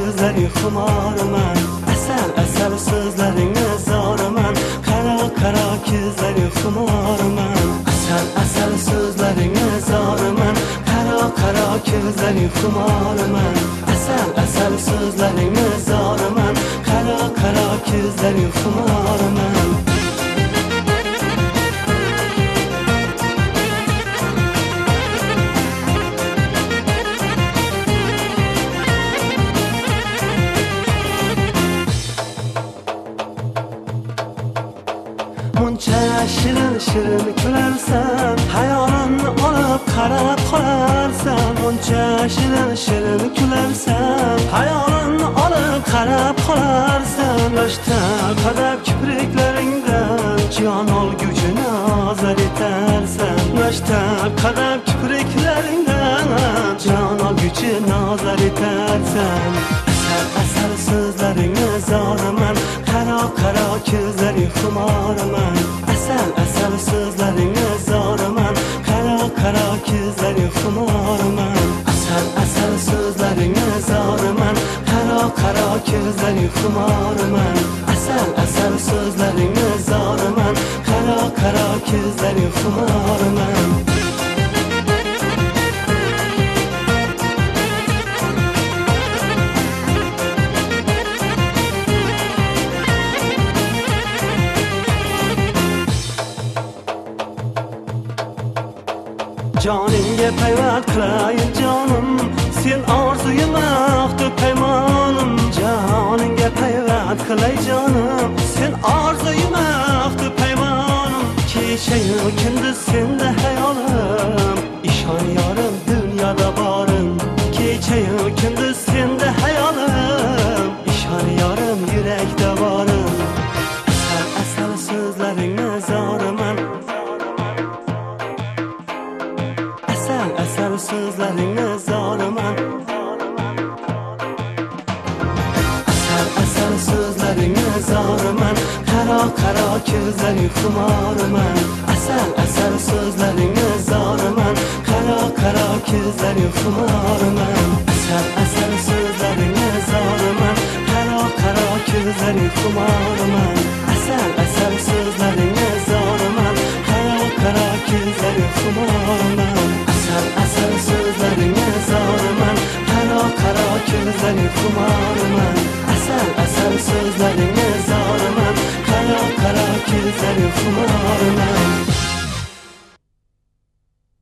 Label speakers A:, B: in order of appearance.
A: ko'zlaring xumoraman. Asal so'zlaringni zoraman. Qaro ko'zlaring xumoraman. Asal so'zlaringni zoraman. Qaro ko'zlaring xumoraman. Asal so'zlaringni zoraman. Qaro ko'zlaring xumoraman. Muncha shirin kularsan, hayolimni olib qarab qolarsan. Muncha shirin kularsan, hayolimni olib qarab qolarsan. Yoshda qadab kipriklaringdan jon olguchi nazar etarsan. Yoshda qadab kipriklaringdan jon olguchi nazar etarsan. Asal so'zlaringni zoraman. Qaro ko'zlaring xumoraman. Asal so'zlaringni zoraman. Qaro ko'zlaring xumoraman. Asal so'zlaringni zoraman. Qaro ko'zlaring xumoraman. Asal so'zlaringni zoraman. Qaro ko'zlaring xumoraman. Jonimga payvand qilayin jonim, sen orzuyimaqdi paymonim. Jonimga payvand qilay jonim, sen orzuyimaqdi paymonim. Kechayu kunduz senda hayolim, ishon yorim dunyoda borim. Kechayu kunduz senda hayolim, ishon yorim yurakda borim. Asal so'zlaringni zoraman. Asal so'zlaringni zoraman. Asal so'zlaringni zoraman. Qaro ko'zlaring xumoraman. Asal so'zlaringni zoraman. Qaro ko'zlaring xumoraman. Asal so'zlaringni zoraman. Qaro ko'zlaring xumoraman. Asal so'zlaringni zoraman. Qaro ko'zlaring xumoraman. Asal so'zlaringni zoraman. Qaro ko'zlaring xumoraman. Asal so'zlaringni zoraman. Qaro ko'zlaring xumoraman.